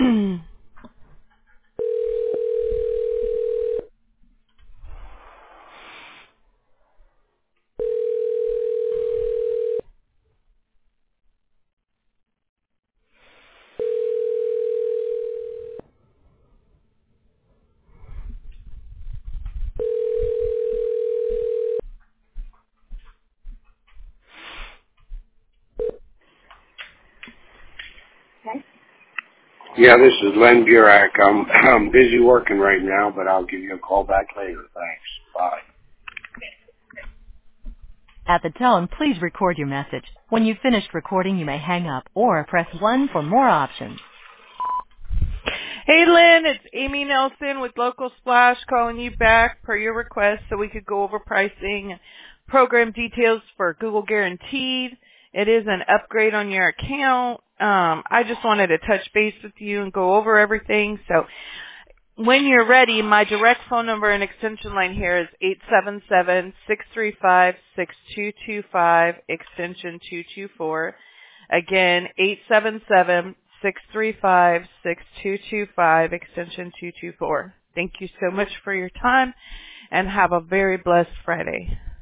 Yeah, this is Len Burak. I'm busy working right now, but I'll give you a call back later. Thanks. Bye. At the tone, please record your message. When you've finished recording, you may hang up or press 1 for more options. Hey Lynn, it's Amy Nelson with Local Splash calling you back per your request so we could go over pricing, program details for Google Guaranteed. It is an upgrade on your account. I just wanted to touch base with you and go over everything. So when you're ready, my direct phone number and extension line here is 877-635-6225, extension 224. Again, 877-635-6225, extension 224. Thank you so much for your time, and have a very blessed Friday.